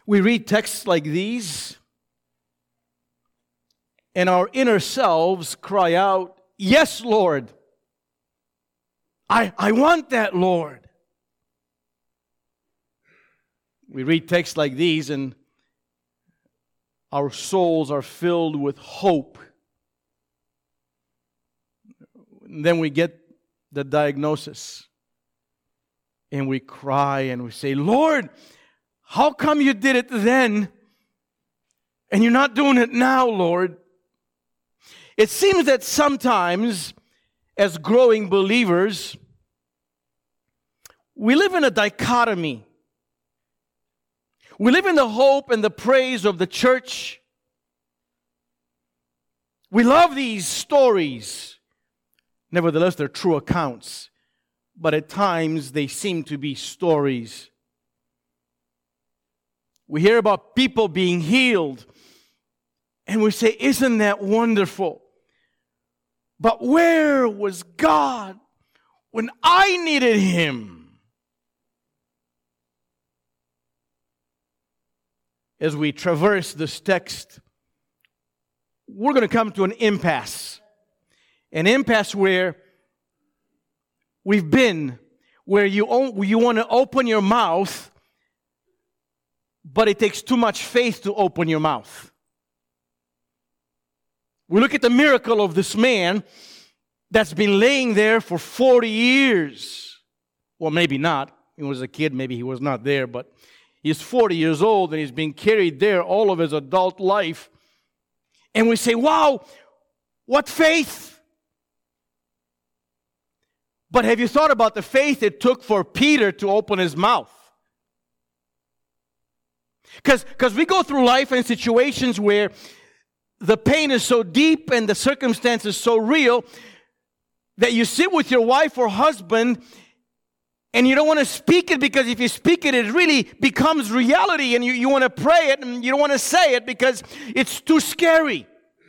We read texts like these, and our inner selves cry out, "Yes, Lord. I want that, Lord." We read texts like these, and our souls are filled with hope. And then we get the diagnosis, and we cry and we say, "Lord, how come you did it then and you're not doing it now, Lord?" It seems that sometimes, as growing believers, we live in a dichotomy. We live in the hope and the praise of the church. We love these stories. Nevertheless, they're true accounts. But at times, they seem to be stories. We hear about people being healed, and we say, "Isn't that wonderful?" But where was God when I needed Him? As we traverse this text, we're going to come to an impasse. An impasse where we've been, where you want to open your mouth, but it takes too much faith to open your mouth. We look at the miracle of this man that's been laying there for 40 years. Well, maybe not. He was a kid, maybe he was not there, but he's 40 years old and he's been carried there all of his adult life. And we say, "Wow, what faith!" But have you thought about the faith it took for Peter to open his mouth? Because we go through life in situations where the pain is so deep and the circumstance is so real that you sit with your wife or husband and you don't want to speak it, because if you speak it, it really becomes reality, and you want to pray it and you don't want to say it because it's too scary.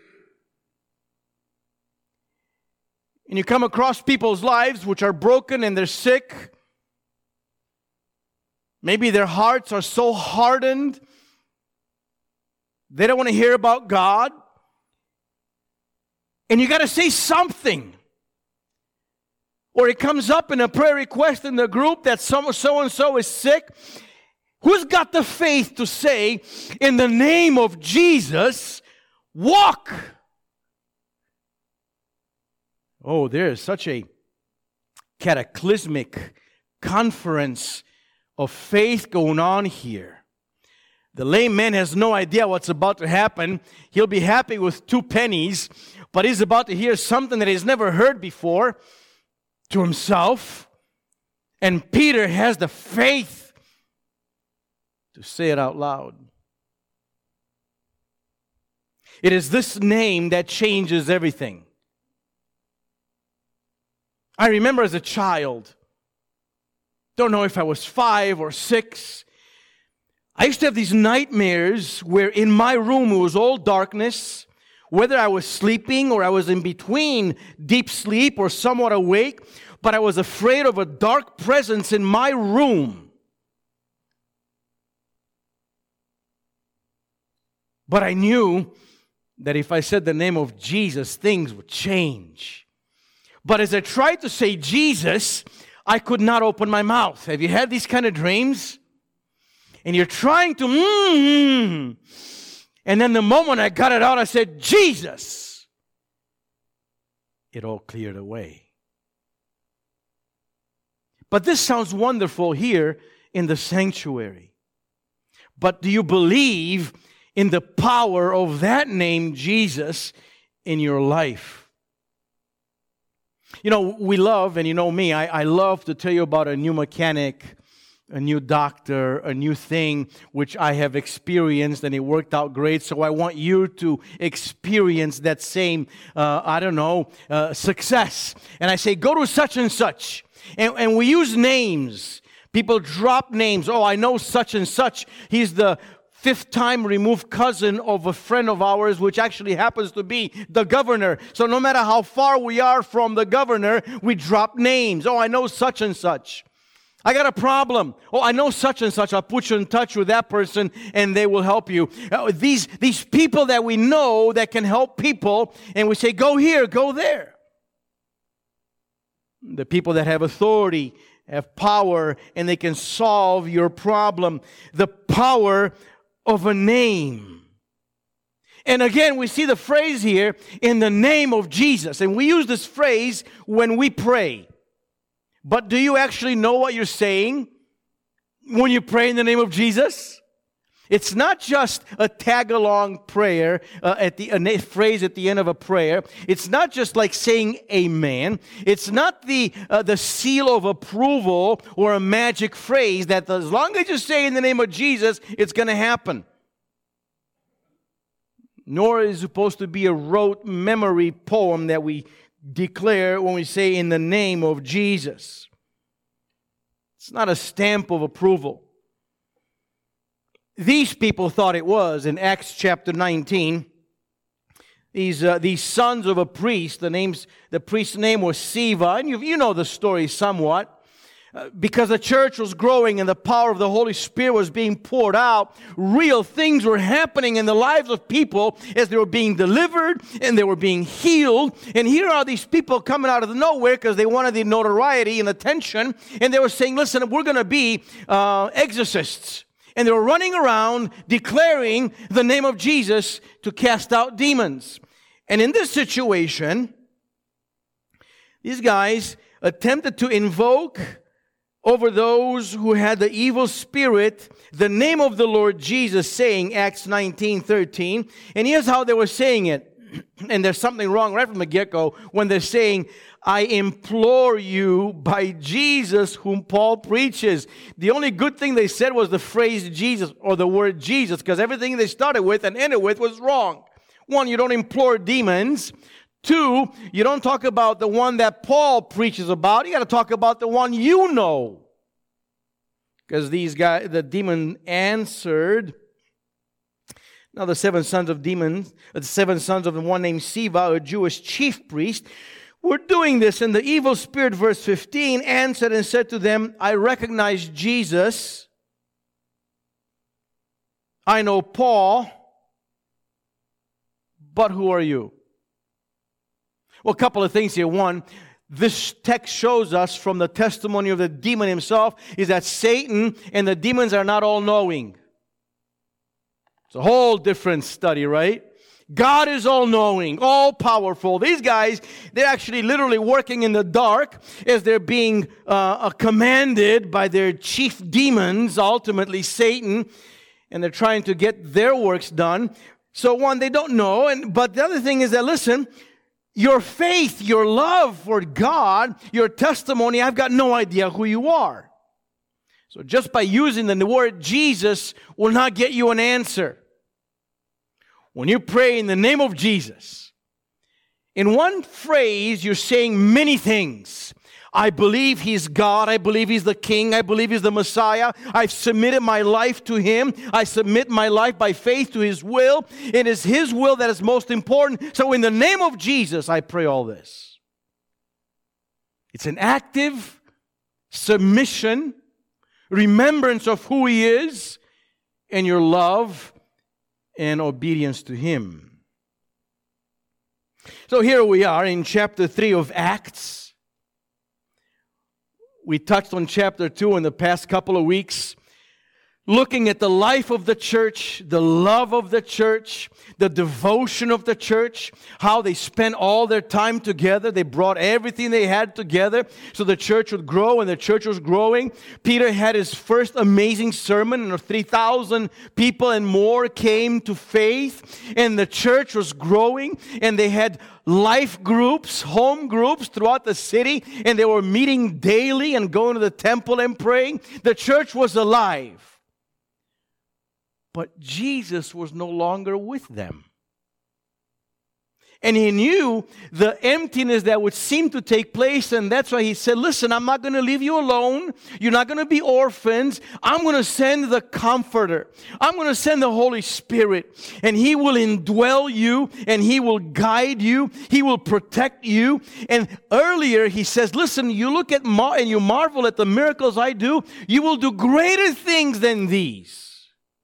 And you come across people's lives which are broken and they're sick. Maybe their hearts are so hardened, they don't want to hear about God. And you got to say something. Or it comes up in a prayer request in the group that so-and-so is sick. Who's got the faith to say, "In the name of Jesus, walk"? Oh, there is such a cataclysmic conference of faith going on here. The lame man has no idea what's about to happen. He'll be happy with 2 pennies, but he's about to hear something that he's never heard before to himself. And Peter has the faith to say it out loud. It is this name that changes everything. I remember as a child, don't know if I was 5 or 6, I used to have these nightmares where in my room it was all darkness, whether I was sleeping or I was in between deep sleep or somewhat awake, but I was afraid of a dark presence in my room. But I knew that if I said the name of Jesus, things would change. But as I tried to say Jesus, I could not open my mouth. Have you had these kind of dreams? And you're trying to, and then the moment I got it out, I said, "Jesus." It all cleared away. But this sounds wonderful here in the sanctuary. But do you believe in the power of that name, Jesus, in your life? You know, we love, and you know me, I love to tell you about a new mechanic, a new doctor, a new thing which I have experienced and it worked out great. So I want you to experience that same, success. And I say, "Go to such and such." And we use names. People drop names. "Oh, I know such and such. He's the 5th time removed cousin of a friend of ours, which actually happens to be the governor." So no matter how far we are from the governor, we drop names. "Oh, I know such and such." I got a problem. Oh, I know such and such. I'll put you in touch with that person and they will help you. These people that we know that can help people, and we say, go here, go there. The people that have authority, have power, and they can solve your problem. The power of a name. And again, we see the phrase here, in the name of Jesus. And we use this phrase when we pray. But do you actually know what you're saying when you pray in the name of Jesus? It's not just a tag-along prayer, a phrase at the end of a prayer. It's not just like saying amen. It's not the seal of approval or a magic phrase that as long as you say in the name of Jesus, it's going to happen. Nor is it supposed to be a rote memory poem that we declare when we say in the name of Jesus. It's not a stamp of approval. These people thought it was. In Acts chapter 19, these sons of a priest, the priest's name was Sceva, and you know the story somewhat. Because the church was growing and the power of the Holy Spirit was being poured out, real things were happening in the lives of people as they were being delivered and they were being healed. And here are these people coming out of nowhere because they wanted the notoriety and attention. And they were saying, listen, we're going to be exorcists. And they were running around declaring the name of Jesus to cast out demons. And in this situation, these guys attempted to invoke over those who had the evil spirit the name of the Lord Jesus, saying, Acts 19:13. And here's how they were saying it. And there's something wrong right from the get-go when they're saying, I implore you by Jesus whom Paul preaches. The only good thing they said was the phrase Jesus or the word Jesus, because everything they started with and ended with was wrong. One, you don't implore demons. Two, you don't talk about the one that Paul preaches about. You got to talk about the one you know. Because these guys, the demon answered. Now the seven sons of demons, the seven sons of the one named Sceva, a Jewish chief priest, were doing this. And the evil spirit, verse 15, answered and said to them, I recognize Jesus. I know Paul. But who are you? Well, a couple of things here. One, this text shows us from the testimony of the demon himself is that Satan and the demons are not all-knowing. It's a whole different study, right? God is all-knowing, all-powerful. These guys, they're actually literally working in the dark as they're being commanded by their chief demons, ultimately Satan, and they're trying to get their works done. So one, they don't know, but the other thing is that, listen, your faith, your love for God, your testimony, I've got no idea who you are. So just by using the word Jesus will not get you an answer. When you pray in the name of Jesus, in one phrase, you're saying many things. I believe He's God. I believe He's the King. I believe He's the Messiah. I've submitted my life to Him. I submit my life by faith to His will. It is His will that is most important. So in the name of Jesus, I pray all this. It's an active submission, remembrance of who He is, and your love and obedience to Him. So here we are in chapter 3 of Acts. We touched on chapter 2 in the past couple of weeks, looking at the life of the church, the love of the church, the devotion of the church, how they spent all their time together. They brought everything they had together so the church would grow, and the church was growing. Peter had his first amazing sermon, and 3,000 people and more came to faith, and the church was growing, and they had life groups, home groups throughout the city, and they were meeting daily and going to the temple and praying. The church was alive. But Jesus was no longer with them. And he knew the emptiness that would seem to take place, and that's why he said, listen, I'm not going to leave you alone. You're not going to be orphans. I'm going to send the Comforter. I'm going to send the Holy Spirit, and He will indwell you, and He will guide you. He will protect you. And earlier he says, listen, you look at and you marvel at the miracles I do. You will do greater things than these.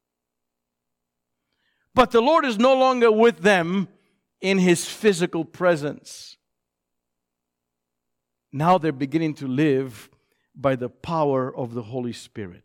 But the Lord is no longer with them in His physical presence. Now they're beginning to live by the power of the Holy Spirit.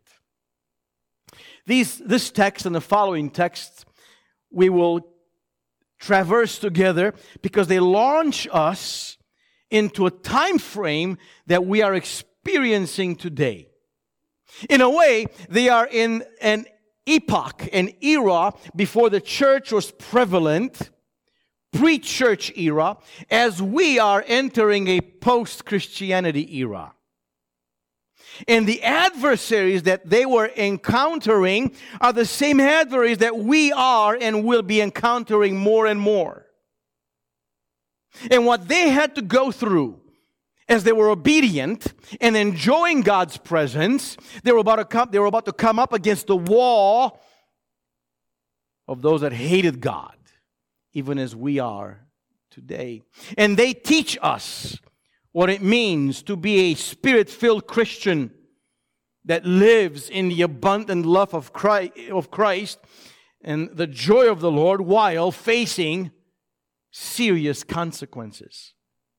This text and the following texts we will traverse together because they launch us into a time frame that we are experiencing today. In a way, they are in an epoch, an era before the church was prevalent, pre-church era, as we are entering a post-Christianity era. And the adversaries that they were encountering are the same adversaries that we are and will be encountering more and more. And what they had to go through as they were obedient and enjoying God's presence, they were about to come up against the wall of those that hated God, even as we are today. And they teach us what it means to be a Spirit-filled Christian that lives in the abundant love of Christ and the joy of the Lord while facing serious consequences.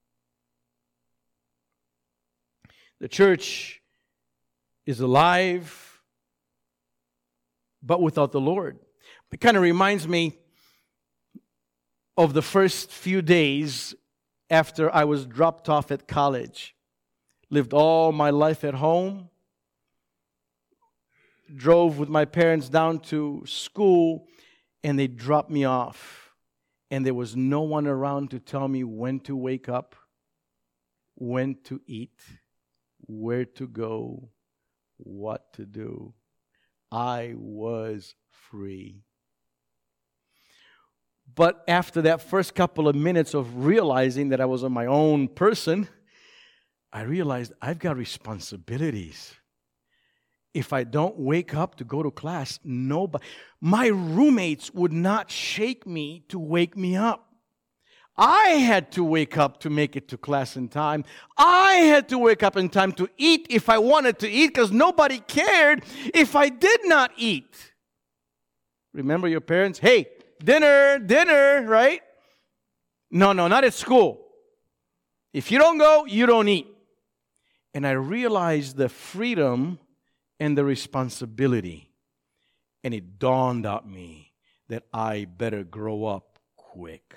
The church is alive, but without the Lord. It kind of reminds me of the first few days after I was dropped off at college. Lived all my life at home. Drove with my parents down to school, and they dropped me off. And there was no one around to tell me when to wake up, when to eat, where to go, what to do. I was free. But after that first couple of minutes of realizing that I was my own person, I realized I've got responsibilities. If I don't wake up to go to class, my roommates would not shake me to wake me up. I had to wake up to make it to class in time. I had to wake up in time to eat if I wanted to eat, because nobody cared if I did not eat. Remember your parents? Hey, dinner, right? No, not at school. If you don't go, you don't eat. And I realized the freedom and the responsibility. And it dawned on me that I better grow up quick.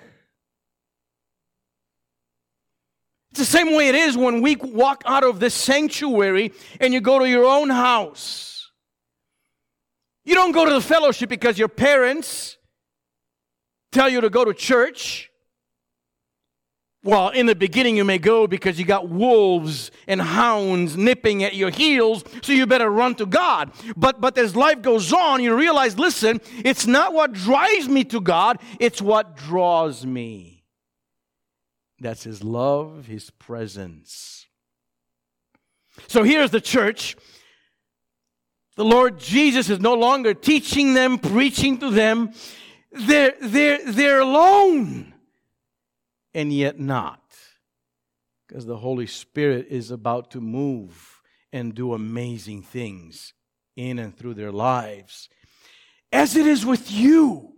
It's the same way it is when we walk out of this sanctuary and you go to your own house. You don't go to the fellowship because your parents tell you to go to church. Well, in the beginning you may go because you got wolves and hounds nipping at your heels, so you better run to God. But as life goes on, you realize, listen, it's not what drives me to God, it's what draws me. That's His love, His presence. So here's the church. The Lord Jesus is no longer teaching them, preaching to them. They're alone. And yet not. Because the Holy Spirit is about to move and do amazing things in and through their lives. As it is with you.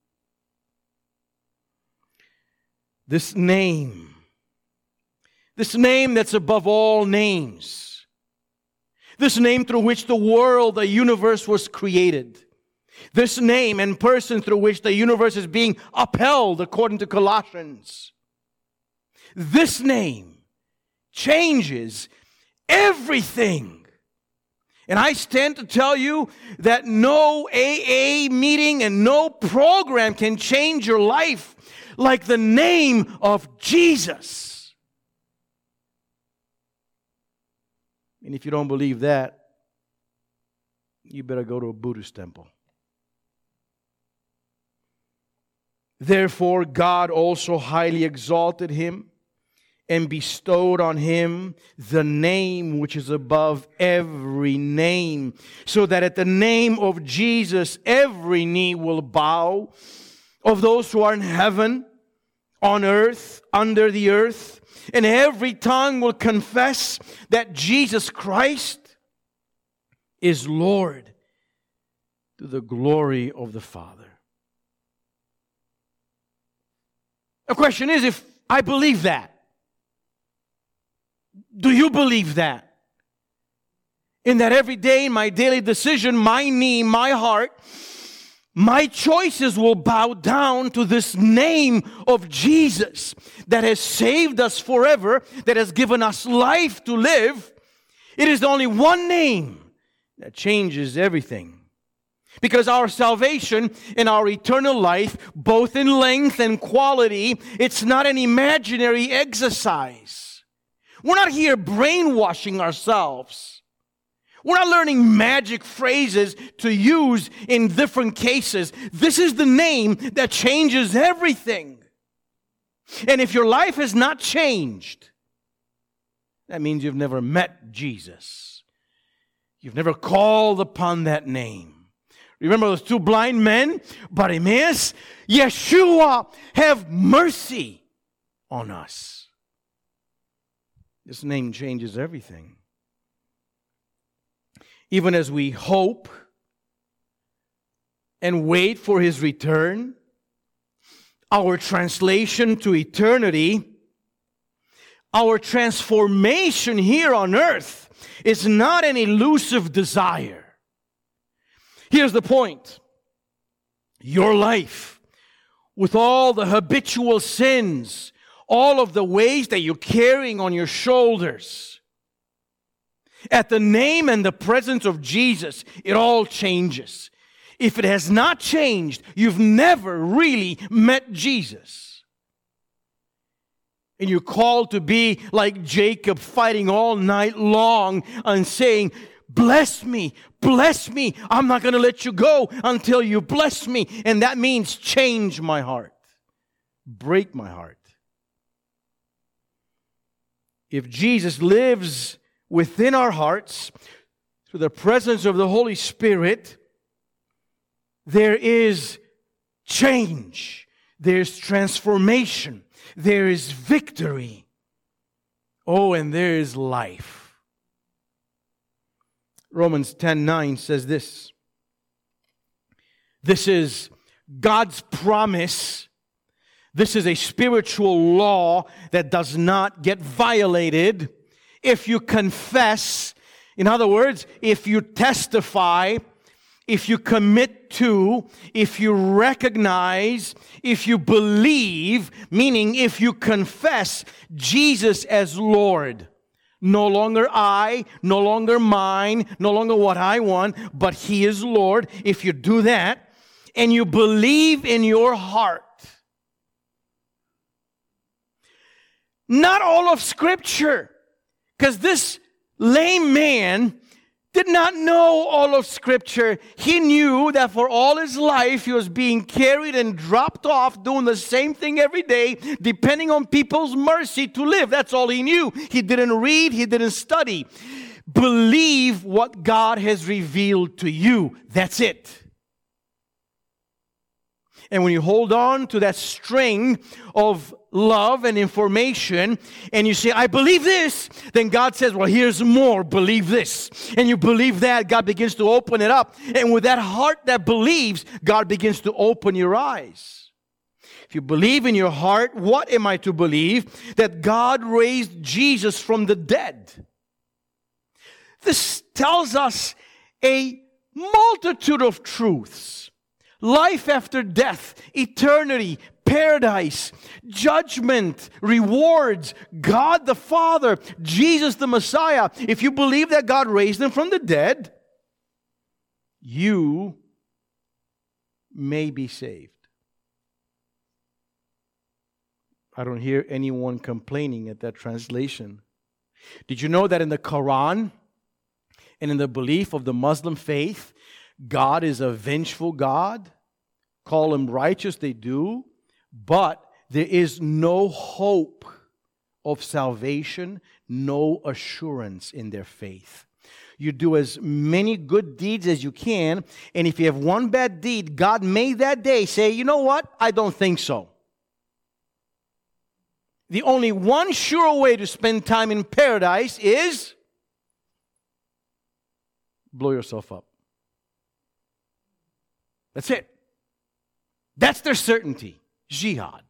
This name that's above all names. This name through which the world, the universe was created. This name and person through which the universe is being upheld according to Colossians. This name changes everything. And I stand to tell you that no AA meeting and no program can change your life like the name of Jesus. And if you don't believe that, you better go to a Buddhist temple. Therefore God also highly exalted him and bestowed on him the name which is above every name, so that at the name of Jesus every knee will bow, of those who are in heaven, on earth, under the earth, and every tongue will confess that Jesus Christ is Lord, to the glory of the Father. The question is, if I believe that, do you believe that? In that every day, in my daily decision, my knee, my heart, my choices will bow down to this name of Jesus that has saved us forever, that has given us life to live. It is the only one name that changes everything. Because our salvation and our eternal life, both in length and quality, it's not an imaginary exercise. We're not here brainwashing ourselves. We're not learning magic phrases to use in different cases. This is the name that changes everything. And if your life has not changed, that means you've never met Jesus. You've never called upon that name. Remember those two blind men? Bartimaeus, Yeshua, have mercy on us. This name changes everything. Even as we hope and wait for His return, our translation to eternity, our transformation here on earth is not an elusive desire. Here's the point. Your life, with all the habitual sins, all of the ways that you're carrying on your shoulders, at the name and the presence of Jesus, it all changes. If it has not changed, you've never really met Jesus. And you're called to be like Jacob, fighting all night long and saying, bless me, I'm not going to let you go until you bless me. And that means change my heart, break my heart. If Jesus lives within our hearts, through the presence of the Holy Spirit, there is change, there's transformation, there is victory. Oh, and there is life. Romans 10:9 says this. This is God's promise. This is a spiritual law that does not get violated if you confess. In other words, if you testify, if you commit to, if you recognize, if you believe, meaning if you confess Jesus as Lord. No longer I, no longer mine, no longer what I want, but He is Lord. If you do that, and you believe in your heart, not all of Scripture, because this lame man did not know all of Scripture. He knew that for all his life he was being carried and dropped off, doing the same thing every day, depending on people's mercy to live. That's all he knew. He didn't read, he didn't study. Believe what God has revealed to you. That's it. And when you hold on to that string of love and information, and you say, I believe this, then God says, well, here's more, believe this. And you believe that, God begins to open it up. And with that heart that believes, God begins to open your eyes. If you believe in your heart, what am I to believe? That God raised Jesus from the dead. This tells us a multitude of truths. Life after death, eternity, paradise, judgment, rewards, God the Father, Jesus the Messiah. If you believe that God raised Him from the dead, you may be saved. I don't hear anyone complaining at that translation. Did you know that in the Quran and in the belief of the Muslim faith, God is a vengeful God? Call Him righteous, they do. but there is no hope of salvation, no assurance in their faith. You do as many good deeds as you can, and if you have one bad deed, God may that day say, you know what? I don't think so. The only one sure way to spend time in paradise is blow yourself up. That's it. That's their certainty. Jihad.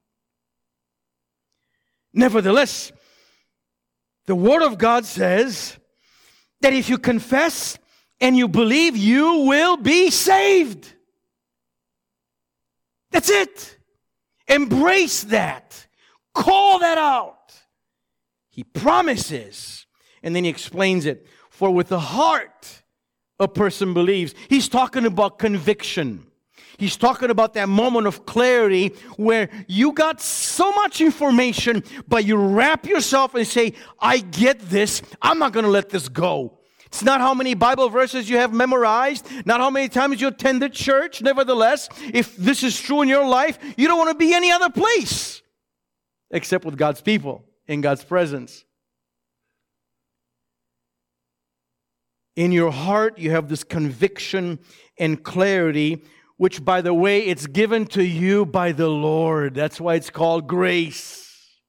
Nevertheless, the Word of God says that if you confess and you believe, you will be saved. That's it. Embrace that. Call that out. He promises. And then he explains it. For with the heart a person believes. He's talking about conviction. He's talking about that moment of clarity where you got so much information, but you wrap yourself and say, I get this. I'm not going to let this go. It's not how many Bible verses you have memorized, not how many times you attended church. Nevertheless, if this is true in your life, you don't want to be any other place except with God's people, in God's presence. In your heart, you have this conviction and clarity, which, by the way, it's given to you by the Lord. That's why it's called grace.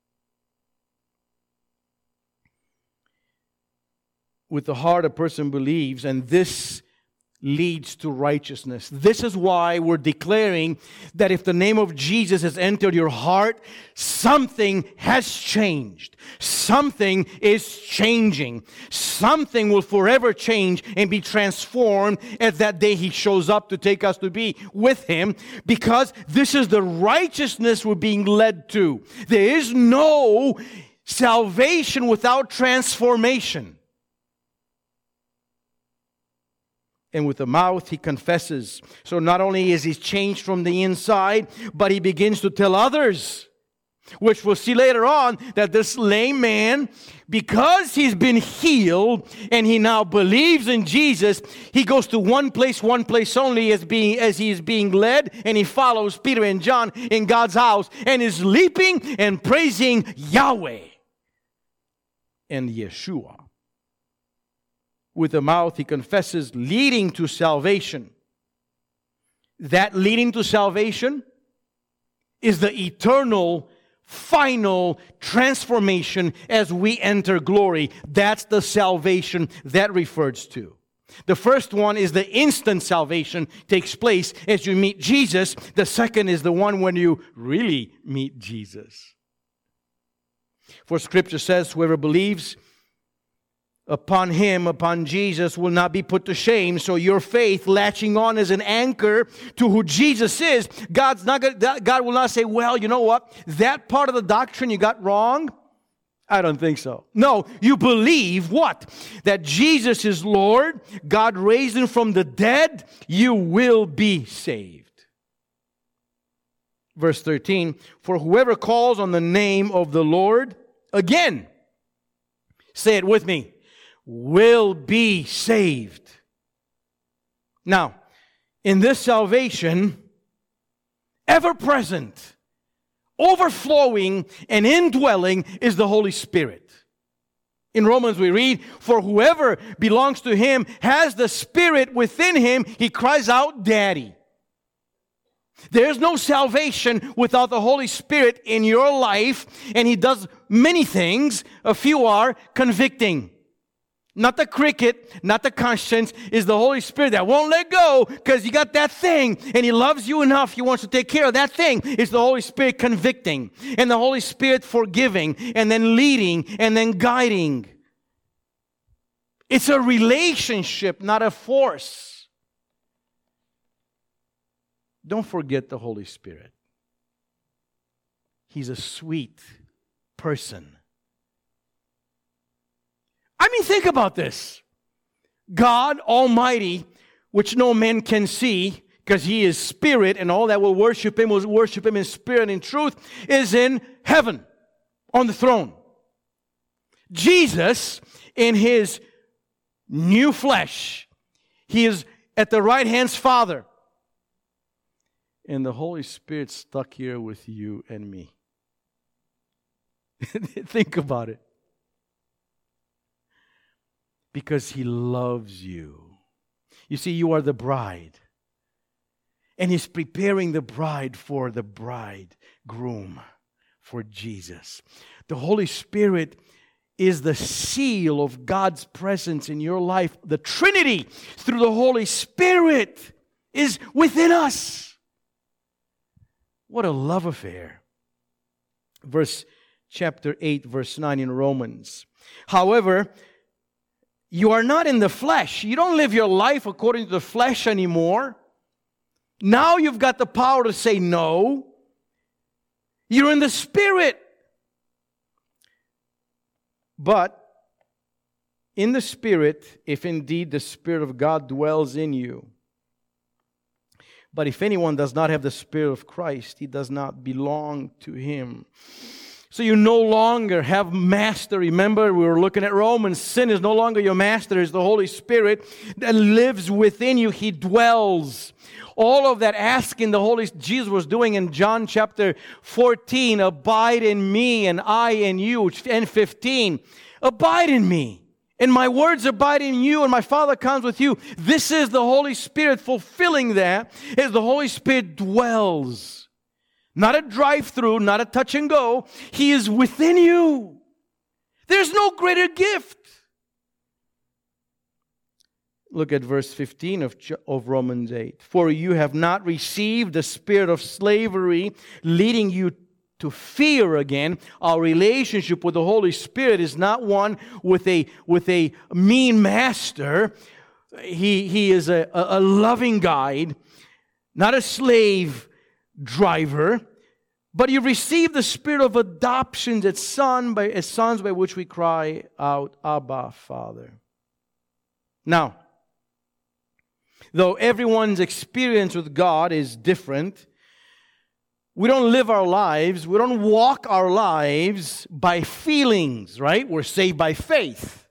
With the heart, a person believes, and this leads to righteousness. This is why we're declaring that if the name of Jesus has entered your heart, something has changed. Something is changing. Something will forever change and be transformed at that day He shows up to take us to be with Him, because this is the righteousness we're being led to. There is no salvation without transformation. And with the mouth he confesses. So not only is he changed from the inside, but he begins to tell others. Which we'll see later on, that this lame man, because he's been healed and he now believes in Jesus, he goes to one place only as he is being led, and he follows Peter and John in God's house and is leaping and praising Yahweh and Yeshua. With the mouth he confesses, leading to salvation. That leading to salvation is the eternal, final transformation as we enter glory. That's the salvation that refers to. The first one is the instant salvation takes place as you meet Jesus. The second is the one when you really meet Jesus. For Scripture says, whoever believes upon Him, upon Jesus, will not be put to shame. So your faith latching on as an anchor to who Jesus is, God will not say, well, you know what? That part of the doctrine you got wrong? I don't think so. No, you believe what? That Jesus is Lord, God raised Him from the dead, you will be saved. Verse 13, for whoever calls on the name of the Lord, again, say it with me, will be saved. Now, in this salvation, ever present, overflowing, and indwelling is the Holy Spirit. In Romans we read, for whoever belongs to Him has the Spirit within him, he cries out, Daddy. There's no salvation without the Holy Spirit in your life, and He does many things. A few are convicting. Not the cricket, not the conscience, is the Holy Spirit that won't let go because you got that thing and He loves you enough. He wants to take care of that thing. It's the Holy Spirit convicting and the Holy Spirit forgiving and then leading and then guiding. It's a relationship, not a force. Don't forget the Holy Spirit. He's a sweet person. I mean, think about this. God Almighty, which no man can see, because He is Spirit, and all that will worship Him in spirit and in truth, is in heaven, on the throne. Jesus, in His new flesh, He is at the right hand's Father. and the Holy Spirit stuck here with you and me. Think about it. Because He loves you. You see, you are the bride. And He's preparing the bride for the bridegroom, for Jesus. The Holy Spirit is the seal of God's presence in your life. The Trinity, through the Holy Spirit, is within us. What a love affair. Chapter 8, verse 9 in Romans. However, you are not in the flesh. You don't live your life according to the flesh anymore. Now you've got the power to say no. You're in the Spirit. But in the Spirit, if indeed the Spirit of God dwells in you. But if anyone does not have the Spirit of Christ, he does not belong to Him. So you no longer have master. Remember, we were looking at Romans. Sin is no longer your master. It's the Holy Spirit that lives within you. He dwells. All of that asking the Holy Jesus was doing in John chapter 14. Abide in me and I in you. And 15. Abide in me. And my words abide in you, and my Father comes with you. This is the Holy Spirit fulfilling that, as the Holy Spirit dwells. Not a drive-through, not a touch and go. He is within you. There's no greater gift. Look at verse 15 of Romans 8. For you have not received the spirit of slavery, leading you to fear again. Our relationship with the Holy Spirit is not one with a mean master. He is a loving guide, not a slave driver. But you receive the spirit of adoption as sons by which we cry out, Abba, Father. Now, though everyone's experience with God is different, we don't live our lives, we don't walk our lives by feelings, right? We're saved by faith.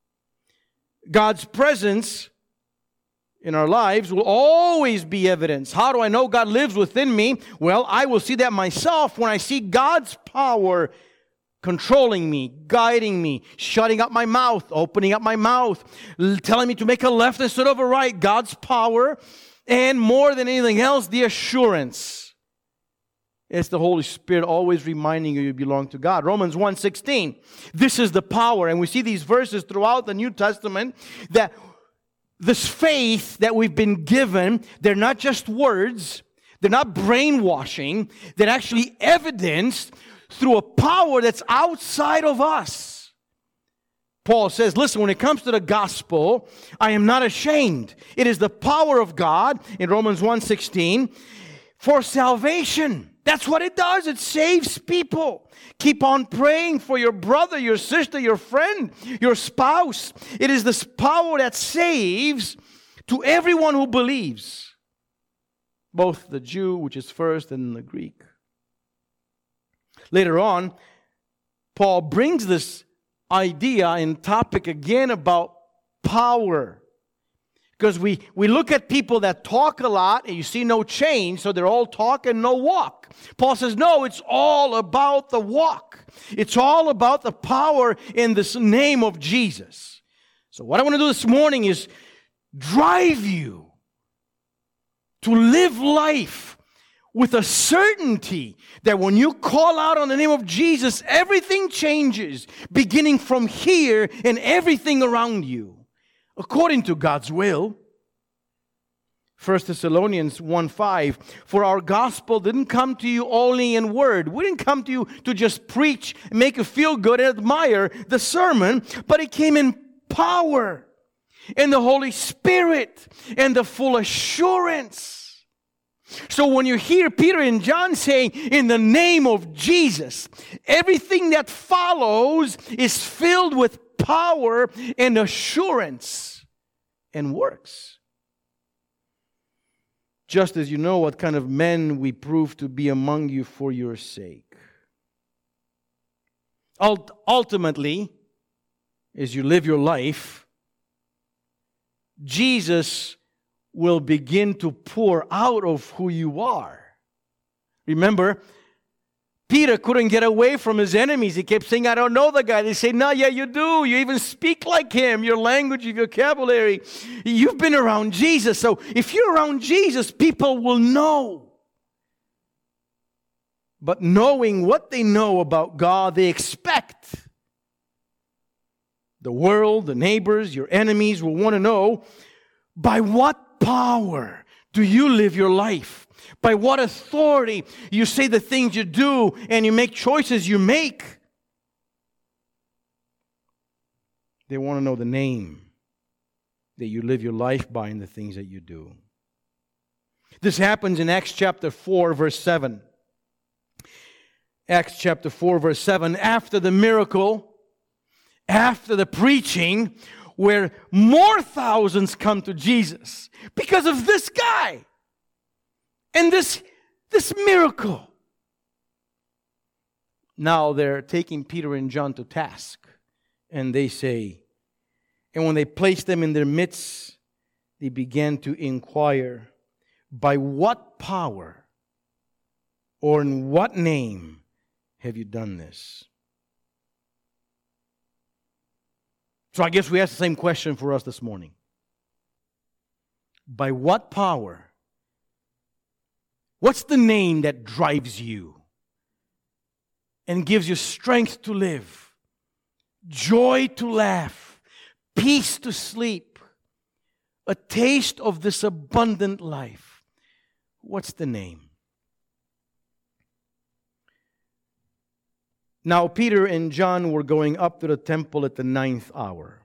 God's presence in our lives will always be evidence. How do I know God lives within me? Well, I will see that myself when I see God's power controlling me, guiding me, shutting up my mouth, opening up my mouth, telling me to make a left instead of a right. God's power, and more than anything else, the assurance. It's the Holy Spirit always reminding you belong to God. Romans 1:16. This is the power. And we see these verses throughout the New Testament that this faith that we've been given, they're not just words. They're not brainwashing. They're actually evidenced through a power that's outside of us. Paul says, listen, when it comes to the gospel, I am not ashamed. It is the power of God, in Romans 1:16, for salvation. That's what it does. It saves people. Keep on praying for your brother, your sister, your friend, your spouse. It is this power that saves to everyone who believes. Both the Jew, which is first, and the Greek. Later on, Paul brings this idea and topic again about power. Because we look at people that talk a lot and you see no change, so they're all talk and no walk. Paul says, no, it's all about the walk. It's all about the power in this name of Jesus. So what I want to do this morning is drive you to live life with a certainty that when you call out on the name of Jesus, everything changes, beginning from here and everything around you. According to God's will. 1 Thessalonians 1:5. For our gospel didn't come to you only in word. We didn't come to you to just preach, make you feel good and admire the sermon, but it came in power, in the Holy Spirit, and the full assurance. So when you hear Peter and John saying, in the name of Jesus, everything that follows is filled with power and assurance and works. Just as you know what kind of men we prove to be among you for your sake. Ultimately, as you live your life, Jesus will begin to pour out of who you are. Remember, Peter couldn't get away from his enemies. He kept saying, I don't know the guy. They say, no, yeah, you do. You even speak like him. Your language, your vocabulary. You've been around Jesus. So if you're around Jesus, people will know. But knowing what they know about God, they expect. The world, the neighbors, your enemies will want to know, by what power do you live your life? By what authority you say the things you do and you make choices you make? They want to know the name that you live your life by and the things that you do. This happens in Acts chapter 4, verse 7. Acts chapter 4, verse 7. After the miracle, after the preaching, where more thousands come to Jesus because of this guy. And this miracle. Now they're taking Peter and John to task. And they say, and when they placed them in their midst, they began to inquire, by what power or in what name have you done this? So I guess we ask the same question for us this morning. By what power? What's the name that drives you and gives you strength to live, joy to laugh, peace to sleep, a taste of this abundant life? What's the name? Now, Peter and John were going up to the temple at the 9th hour.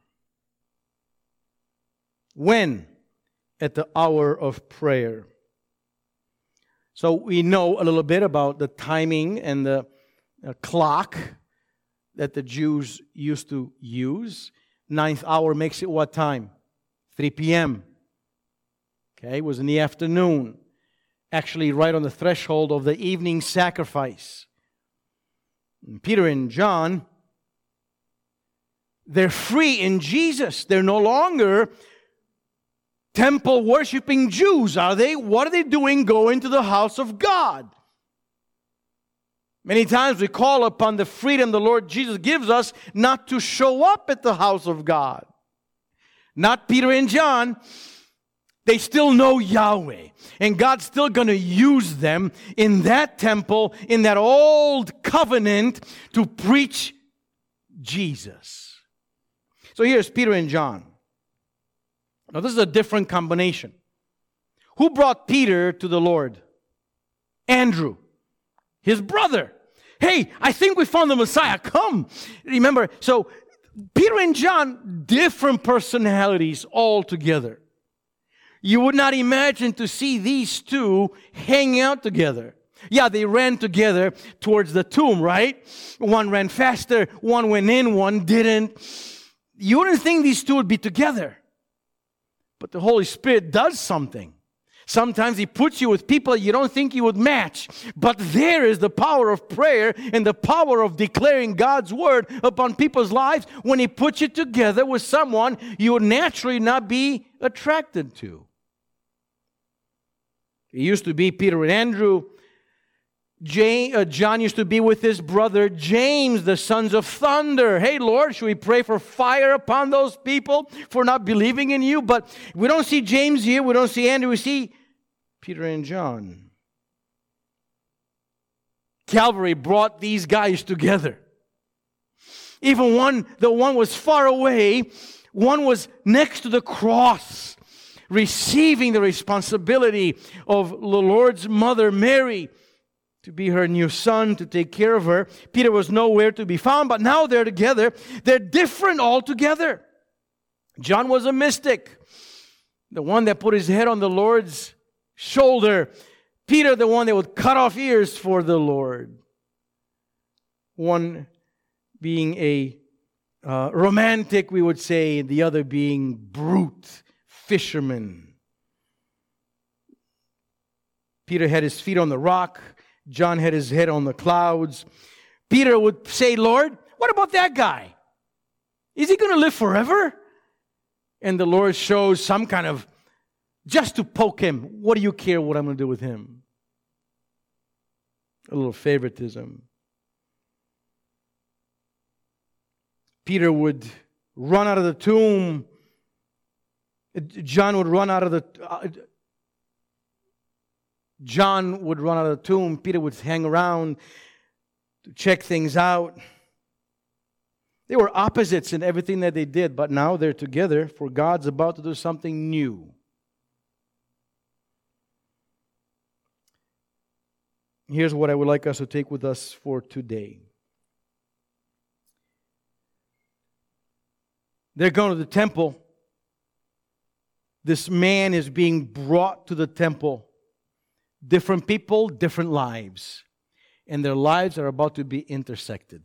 When? At the hour of prayer. So we know a little bit about the timing and the clock that the Jews used to use. 9th hour makes it what time? 3 p.m. Okay, it was in the afternoon. Actually, right on the threshold of the evening sacrifice. And Peter and John, they're free in Jesus. They're no longer temple worshiping Jews, are they? What are they doing going to the house of God? Many times we call upon the freedom the Lord Jesus gives us not to show up at the house of God. Not Peter and John. They still know Yahweh. And God's still going to use them in that temple, in that old covenant, to preach Jesus. So here's Peter and John. Now, this is a different combination. Who brought Peter to the Lord? Andrew, his brother. Hey, I think we found the Messiah. Come. Remember, so Peter and John, different personalities altogether. You would not imagine to see these two hanging out together. Yeah, they ran together towards the tomb, right? One ran faster, one went in, one didn't. You wouldn't think these two would be together. But the Holy Spirit does something. Sometimes He puts you with people you don't think you would match. But there is the power of prayer and the power of declaring God's Word upon people's lives when He puts you together with someone you would naturally not be attracted to. It used to be Peter and Andrew. John used to be with his brother James, the sons of thunder. Hey, Lord, should we pray for fire upon those people for not believing in you? But we don't see James here. We don't see Andrew. We see Peter and John. Calvary brought these guys together. Even the one was far away. One was next to the cross, receiving the responsibility of the Lord's mother, Mary, to be her new son, to take care of her. Peter was nowhere to be found, but now they're together. They're different altogether. John was a mystic, the one that put his head on the Lord's shoulder. Peter, the one that would cut off ears for the Lord. One being a romantic, we would say, and the other being brute, fisherman. Peter had his feet on the rock. John had his head on the clouds. Peter would say, Lord, what about that guy? Is he going to live forever? And the Lord shows some kind of, just to poke him, what do you care what I'm going to do with him? A little favoritism. Peter would run out of the tomb. John would run out of the tomb. Peter would hang around to check things out. They were opposites in everything that they did, but now they're together, for God's about to do something new. Here's what I would like us to take with us for today. They're going to the temple. This man is being brought to the temple. Different people, different lives. And their lives are about to be intersected.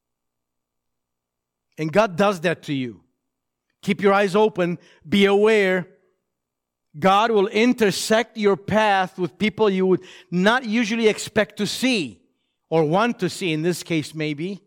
And God does that to you. Keep your eyes open. Be aware. God will intersect your path with people you would not usually expect to see or want to see, in this case maybe.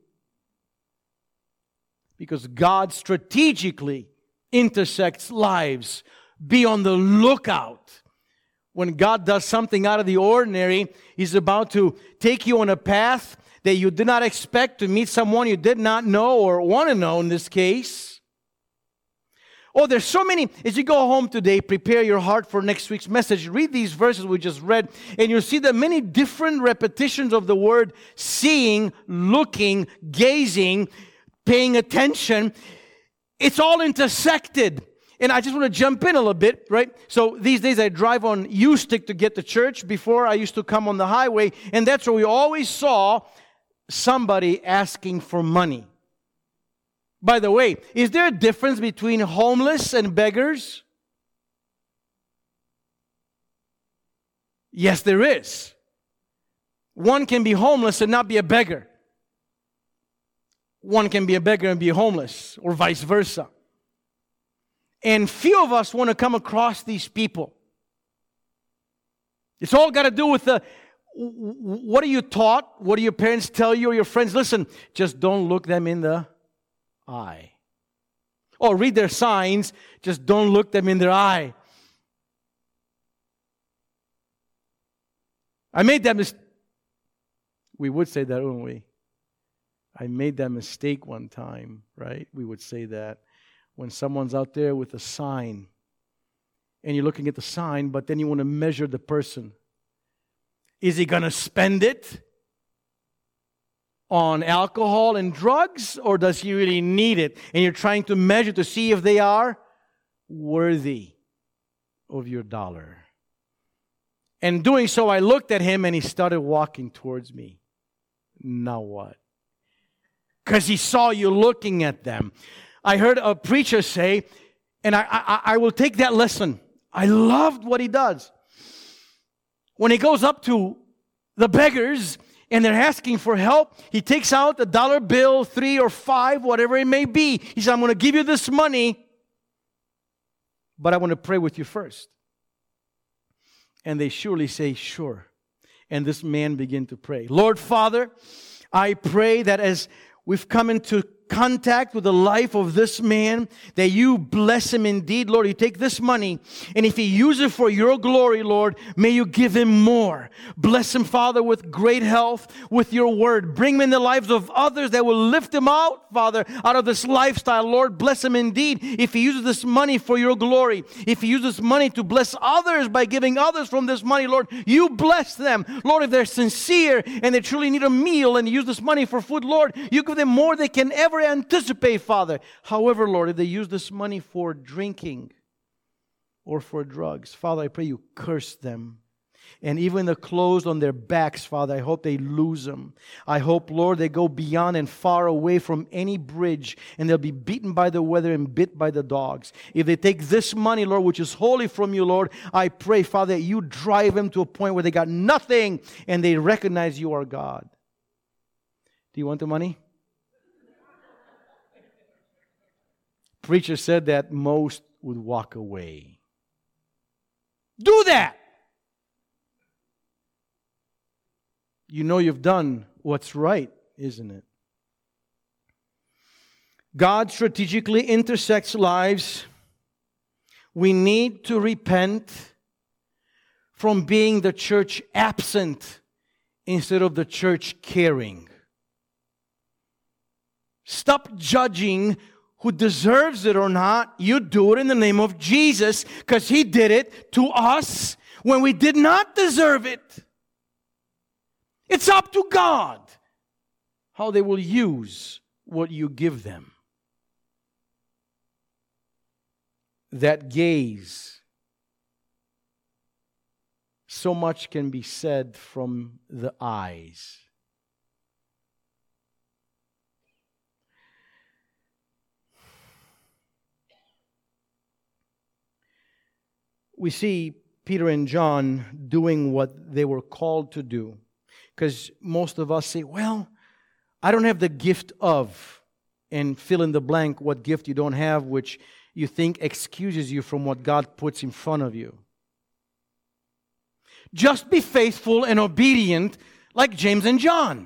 Because God strategically intersects lives. Be on the lookout. When God does something out of the ordinary, He's about to take you on a path that you did not expect, to meet someone you did not know or want to know in this case. Oh, there's so many. As you go home today, prepare your heart for next week's message. Read these verses we just read, and you'll see the many different repetitions of the word seeing, looking, gazing, paying attention. It's all intersected. And I just want to jump in a little bit, right? So these days I drive on U-Stick to get to church. Before I used to come on the highway, and that's where we always saw somebody asking for money. By the way, is there a difference between homeless and beggars? Yes, there is. One can be homeless and not be a beggar. One can be a beggar and be homeless, or vice versa. And few of us want to come across these people. It's all got to do with what are you taught? What do your parents tell you or your friends? Listen, just don't look them in the eye. Or read their signs, just don't look them in their eye. I made that mistake. We would say that, wouldn't we? I made that mistake one time, right? We would say that. When someone's out there with a sign, and you're looking at the sign, but then you want to measure the person. Is he going to spend it on alcohol and drugs, or does he really need it? And you're trying to measure to see if they are worthy of your dollar. And doing so, I looked at him and he started walking towards me. Now what? Because he saw you looking at them. I heard a preacher say, and I will take that lesson. I loved what he does. When he goes up to the beggars and they're asking for help, he takes out a dollar bill, 3 or 5, whatever it may be. He said, I'm going to give you this money, but I want to pray with you first. And they surely say, sure. And this man began to pray. Lord Father, I pray that as we've come into contact with the life of this man, that you bless him indeed. Lord, you take this money, and if he uses it for your glory, Lord, may you give him more. Bless him, Father, with great health, with your word. Bring him in the lives of others that will lift him out, Father, out of this lifestyle. Lord, bless him indeed. If he uses this money for your glory, if he uses money to bless others by giving others from this money, Lord, you bless them. Lord, if they're sincere and they truly need a meal and use this money for food, Lord, you give them more they can ever anticipate, Father. However, Lord, if they use this money for drinking or for drugs, Father, I pray you curse them. And even the clothes on their backs, Father, I hope they lose them. I hope, Lord, they go beyond and far away from any bridge, and they'll be beaten by the weather and bit by the dogs. If they take this money, Lord, which is holy from you, Lord, I pray, Father, that you drive them to a point where they got nothing and they recognize you are God. Do you want the money? Preacher said that most would walk away. Do that! You know you've done what's right, isn't it? God strategically intersects lives. We need to repent from being the church absent instead of the church caring. Stop judging who deserves it or not. You do it in the name of Jesus, because He did it to us when we did not deserve it. It's up to God how they will use what you give them. That gaze, so much can be said from the eyes. We see Peter and John doing what they were called to do. Because most of us say, well, I don't have the gift of, and fill in the blank what gift you don't have, which you think excuses you from what God puts in front of you. Just be faithful and obedient like James and John.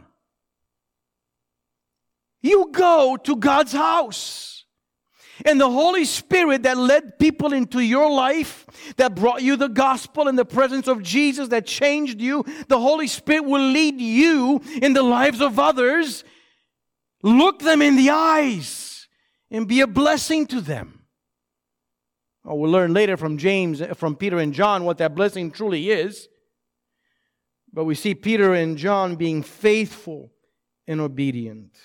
You go to God's house. And the Holy Spirit that led people into your life, that brought you the gospel in the presence of Jesus, that changed you, the Holy Spirit will lead you in the lives of others. Look them in the eyes and be a blessing to them. Oh, we'll learn later from Peter and John what that blessing truly is. But we see Peter and John being faithful and obedient.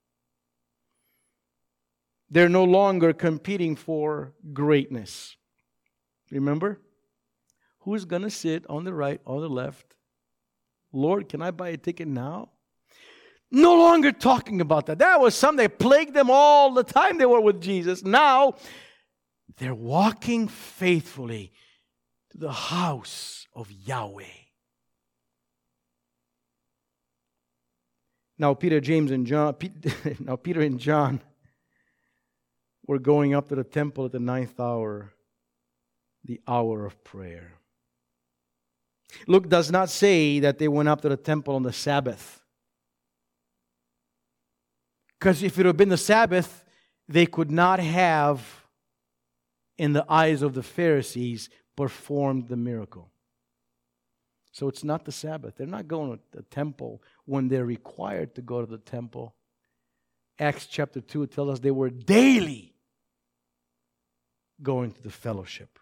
They're no longer competing for greatness. Remember? Who's going to sit on the right or the left? Lord, can I buy a ticket now? No longer talking about that. That was something that plagued them all the time they were with Jesus. Now, they're walking faithfully to the house of Yahweh. Now, Peter and John were going up to the temple at the 9th hour, the hour of prayer. Luke does not say that they went up to the temple on the Sabbath. Because if it had been the Sabbath, they could not have, in the eyes of the Pharisees, performed the miracle. So it's not the Sabbath. They're not going to the temple when they're required to go to the temple. Acts chapter 2 tells us they were daily going to the fellowship.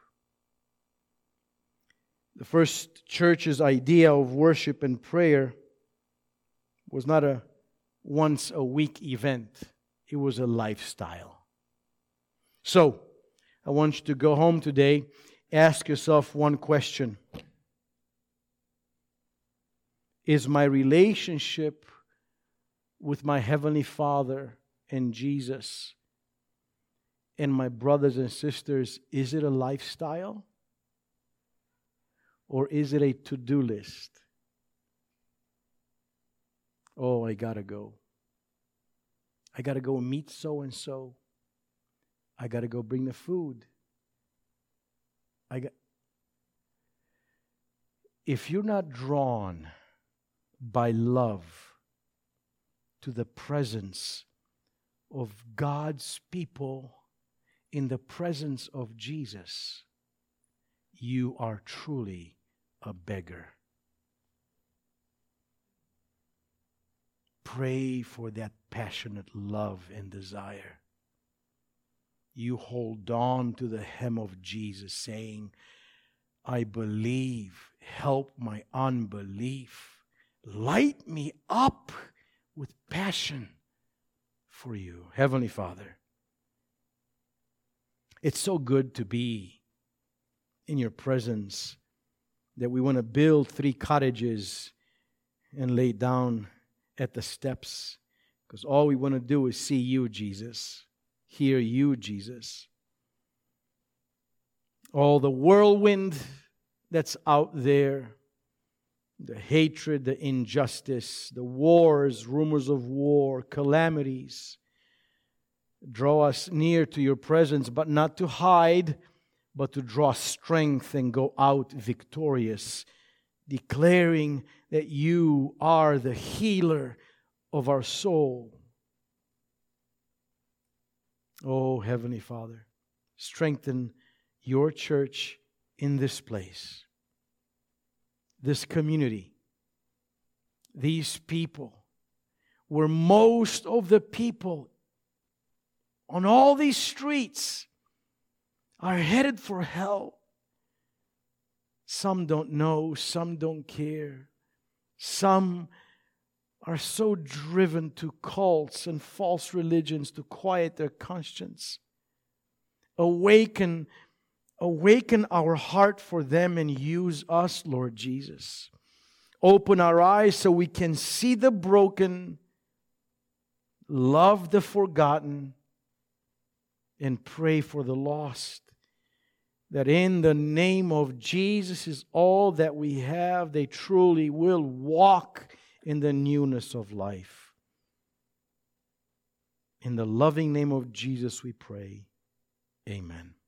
The first church's idea of worship and prayer was not a once-a-week event. It was a lifestyle. So, I want you to go home today, ask yourself one question. Is my relationship with my Heavenly Father and Jesus and my brothers and sisters, is it a lifestyle? Or is it a to-do list? Oh, I gotta go. I gotta go meet so-and-so. I gotta go bring the food. If you're not drawn by love to the presence of God's people in the presence of Jesus, you are truly a beggar. Pray for that passionate love and desire. You hold on to the hem of Jesus, saying, I believe, help my unbelief. Light me up with passion for you. Heavenly Father, it's so good to be in your presence that we want to build 3 cottages and lay down at the steps, because all we want to do is see you, Jesus, hear you, Jesus. All the whirlwind that's out there, the hatred, the injustice, the wars, rumors of war, calamities, draw us near to your presence, but not to hide, but to draw strength and go out victorious, declaring that you are the healer of our soul. Oh, Heavenly Father, strengthen your church in this place, this community, these people, where most of the people on all these streets are headed for hell. Some don't know, some don't care. Some are so driven to cults and false religions to quiet their conscience. Awaken our heart for them and use us, Lord Jesus. Open our eyes so we can see the broken, love the forgotten, and pray for the lost. That in the name of Jesus is all that we have. They truly will walk in the newness of life. In the loving name of Jesus we pray. Amen.